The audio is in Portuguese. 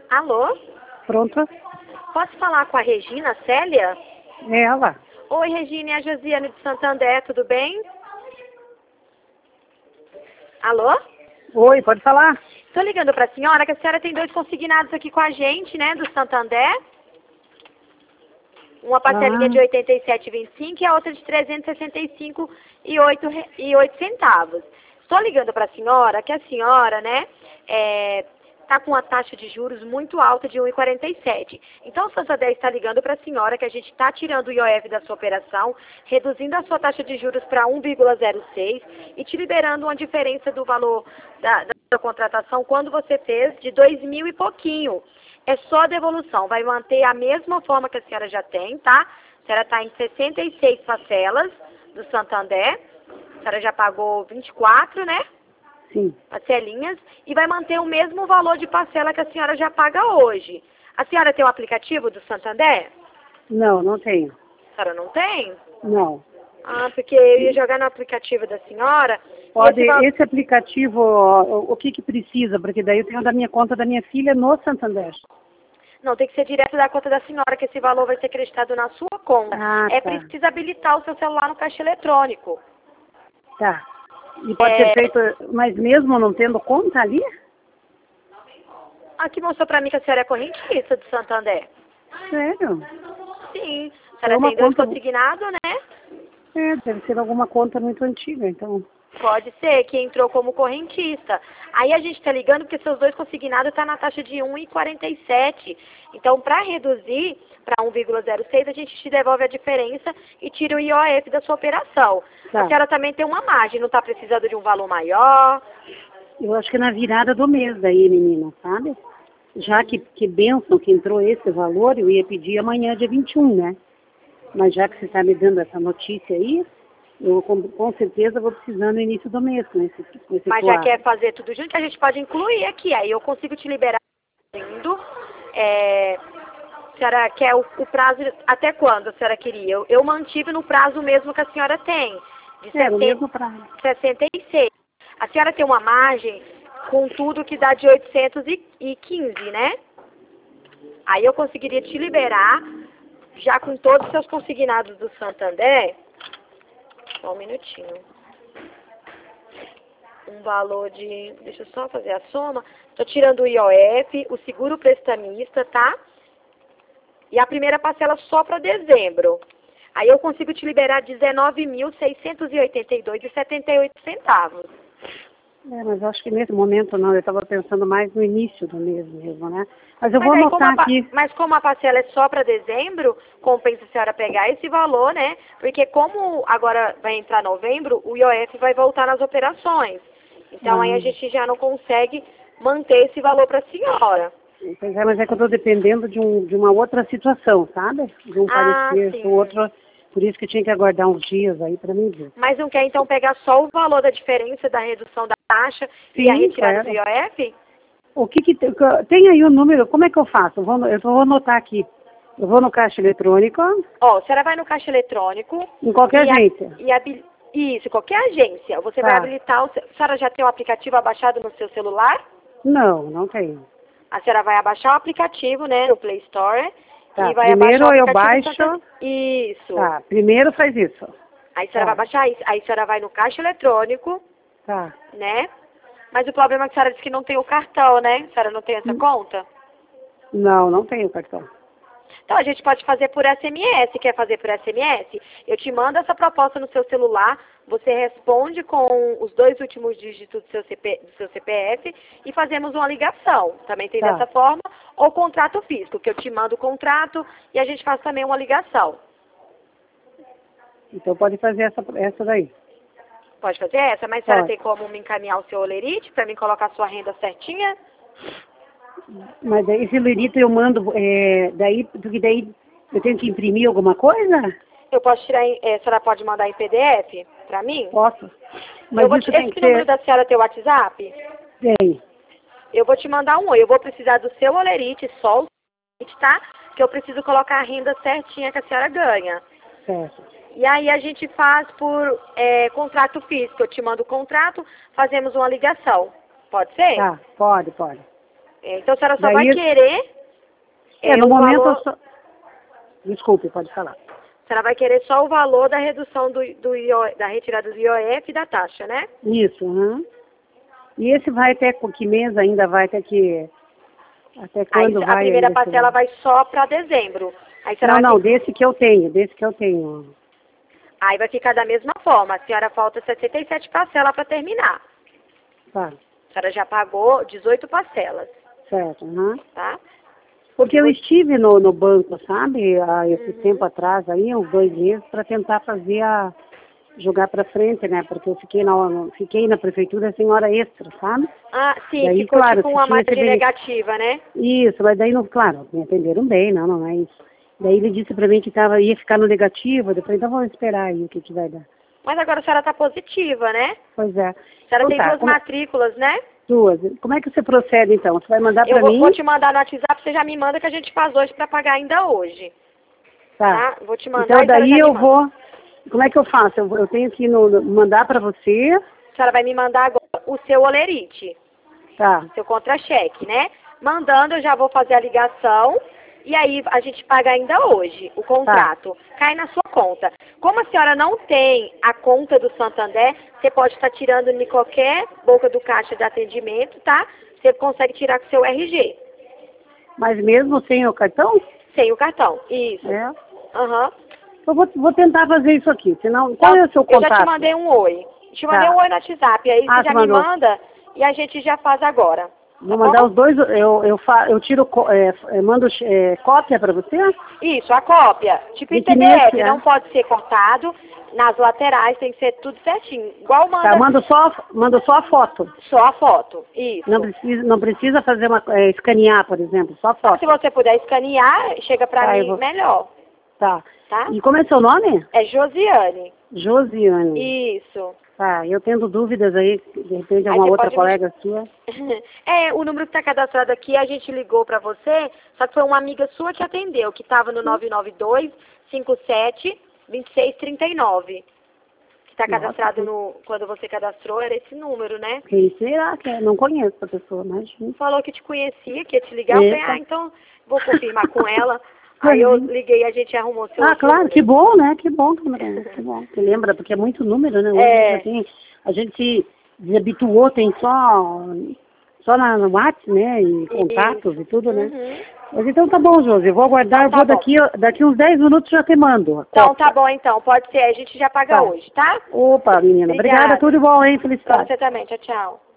Alô? Pronto? Posso falar com a Regina Célia? É ela. Oi, Regina, é a Josiane de Santander, tudo bem? Alô? Oi, pode falar? Estou ligando para a senhora, que a senhora tem 2 consignados aqui com a gente, né, do Santander. Uma parcelinha de R$ 87,25 e a outra de R$ 365,08. Estou ligando para a senhora, que a senhora, né, está com uma taxa de juros muito alta de 1,47. Então, o Santander está ligando para a senhora que a gente está tirando o IOF da sua operação, reduzindo a sua taxa de juros para 1,06 e te liberando uma diferença do valor da sua contratação quando você fez de 2.000 e pouquinho. É só devolução, vai manter a mesma forma que a senhora já tem, tá? A senhora está em 66 parcelas do Santander, a senhora já pagou 24, né? Sim. Parcelinhas, e vai manter o mesmo valor de parcela que a senhora já paga hoje. A senhora tem o aplicativo do Santander? Não, não tenho. A senhora não tem? Não. Ah, porque eu ia jogar no aplicativo da senhora. Pode, esse aplicativo, o que precisa? Porque daí eu tenho da minha conta da minha filha no Santander. Não, tem que ser direto da conta da senhora, que esse valor vai ser acreditado na sua conta. Tá. Preciso habilitar o seu celular no caixa eletrônico. Tá. E pode ser feito, mas mesmo não tendo conta ali? Aqui mostrou pra mim que a senhora é correntista do Santander. Sério? Sim. A senhora tem 2 consignados, né? Deve ser alguma conta muito antiga, então. Pode ser, que entrou como correntista. Aí a gente está ligando porque seus 2 consignados estão na taxa de 1,47. Então, para reduzir para 1,06, a gente te devolve a diferença e tira o IOF da sua operação. Tá. A senhora também tem uma margem, não está precisando de um valor maior? Eu acho que é na virada do mês daí, menina, sabe? Já que benção que entrou esse valor, eu ia pedir amanhã, dia 21, né? Mas já que você está me dando essa notícia aí, eu com certeza vou precisar no início do mês, nesse Mas já quer fazer tudo junto, a gente pode incluir aqui. Aí eu consigo te liberar indo. A senhora quer o prazo até quando a senhora queria? Eu mantive no prazo mesmo que a senhora tem. De o mesmo prazo. 66. A senhora tem uma margem com tudo que dá de 815, né? Aí eu conseguiria te liberar, já com todos os seus consignados do Santander. Só um minutinho. Um valor de... Deixa eu só fazer a soma. Estou tirando o IOF, o seguro prestamista, tá? E a primeira parcela só para dezembro. Aí eu consigo te liberar R$19.682,78. Mas eu acho que nesse momento não, eu estava pensando mais no início do mês mesmo, né? Mas eu vou anotar aqui. Mas como a parcela é só para dezembro, compensa a senhora pegar esse valor, né? Porque como agora vai entrar novembro, o IOF vai voltar nas operações. Então aí a gente já não consegue manter esse valor para a senhora. Pois é, mas é que eu estou dependendo de uma outra situação, sabe? De um parecer do outro. Por isso que eu tinha que aguardar uns dias aí para mim ver. Mas não quer então pegar só o valor da diferença da redução da taxa e a retirada do IOF? O que tem aí o número? Como é que eu faço? Eu vou anotar aqui. Eu vou no caixa eletrônico. A senhora vai no caixa eletrônico. Em qualquer agência. Isso, qualquer agência. Você vai habilitar a senhora já tem o aplicativo abaixado no seu celular? Não, não tenho. A senhora vai abaixar o aplicativo, né, no Play Store. Tá, e vai primeiro abaixar o eu baixo. Isso. Tá, primeiro faz isso. Aí a senhora vai baixar isso. Aí a senhora vai no caixa eletrônico. Tá. Né? Mas o problema é que a senhora disse que não tem o cartão, né? A senhora não tem essa conta? Não, não tenho cartão. Então a gente pode fazer por SMS. Quer fazer por SMS? Eu te mando essa proposta no seu celular, você responde com os 2 últimos dígitos do seu CPF e fazemos uma ligação. Também tem dessa forma. Ou contrato físico, que eu te mando o contrato e a gente faz também uma ligação. Então pode fazer essa daí. Pode fazer essa, mas a senhora tem como me encaminhar o seu olerite para mim colocar a sua renda certinha? Mas daí esse olerite eu mando, porque daí eu tenho que imprimir alguma coisa? Eu posso tirar, a senhora pode mandar em PDF para mim? Posso. Mas esse número da senhora tem o WhatsApp? Tem. Eu vou te mandar eu vou precisar do seu olerite, só o olerite, tá? Que eu preciso colocar a renda certinha que a senhora ganha. Certo. E aí a gente faz por contrato físico. Eu te mando o contrato, fazemos uma ligação. Pode ser? Tá, pode. Então a senhora só Daí, vai querer... no o momento valor, eu só... Desculpe, pode falar. a senhora vai querer só o valor da redução da retirada do IOF e da taxa, né? Isso, E esse vai até que mês ainda vai até que... Até quando Aí, vai a primeira ainda esse parcela valor? vai só para dezembro. Aí, a senhora Não, vai desse que eu tenho. aí vai ficar da mesma forma. A senhora falta 67 parcelas para terminar. Tá, A senhora já pagou 18 parcelas, certo, tá? Porque eu estive no banco, sabe, há esse tempo atrás, aí, uns 2 meses, para tentar fazer jogar para frente, né, porque eu fiquei na prefeitura sem hora extra, sabe? Ah, sim, Daí, ficou claro, tipo uma tinha margem esse negativa, né? Isso, mas daí, claro, me atenderam bem, não é isso. Daí ele disse para mim que ia ficar no negativo, eu falei, então vamos esperar aí o que vai dar. Mas agora a senhora está positiva, né? Pois é. A senhora tem Tá, 2 matrículas, né? 2. Como é que você procede, então? Você vai mandar Eu para mim? vou te mandar no WhatsApp, você já me manda que a gente faz hoje para pagar ainda hoje. Tá. Vou te mandar Então e a senhora daí já me eu manda. vou... Como é que eu faço? Eu tenho que mandar para você. A senhora vai me mandar agora o seu olerite, Tá. seu contra-cheque, né? Mandando, eu já vou fazer a ligação e aí a gente paga ainda hoje o contrato. Cai na sua conta. Como a senhora não tem a conta do Santander, você pode estar tirando em qualquer boca do caixa de atendimento, tá? Você consegue tirar com o seu RG. Mas mesmo sem o cartão? Sem o cartão. Isso. É. Aham. Eu vou tentar fazer isso aqui. Senão, qual é o seu contato? Eu já te mandei um oi. Te mandei um oi no WhatsApp. Aí você já me manda e a gente já faz agora. Vou mandar os dois, eu tiro, mando cópia para você? Isso, a cópia. Tipo em PDF, não pode ser cortado. Nas laterais tem que ser tudo certinho. Igual manda... Tá, mando só a foto. Só a foto, isso. Não precisa fazer escanear, por exemplo, só a foto. Se você puder escanear, chega pra mim melhor. Tá. Tá? E como é seu nome? É Josiane. Josiane. Isso. Tá, eu tendo dúvidas aí, de repente é uma outra colega sua. O número que está cadastrado aqui, a gente ligou para você, só que foi uma amiga sua que atendeu, que estava no 992-57-2639. Que está cadastrado quando você cadastrou, era esse número, né? Quem será que é? Não conheço a pessoa, mas... Falou que te conhecia, que ia te ligar, eu falei, então vou confirmar com ela. Aí eu liguei e a gente arrumou seu claro, número. que bom, né? Que bom, Camarão, que bom. Você lembra, porque é muito número, né? Hoje assim, a gente se desabituou, tem só no WhatsApp, né? E contatos e tudo, né? Mas então tá bom, Josi, eu vou aguardar, eu vou daqui uns 10 minutos já te mando. Então tá bom, então, pode ser, a gente já paga hoje, tá? Opa, menina, obrigada, tudo bom, hein? Felicidade. Você também, tchau, tchau.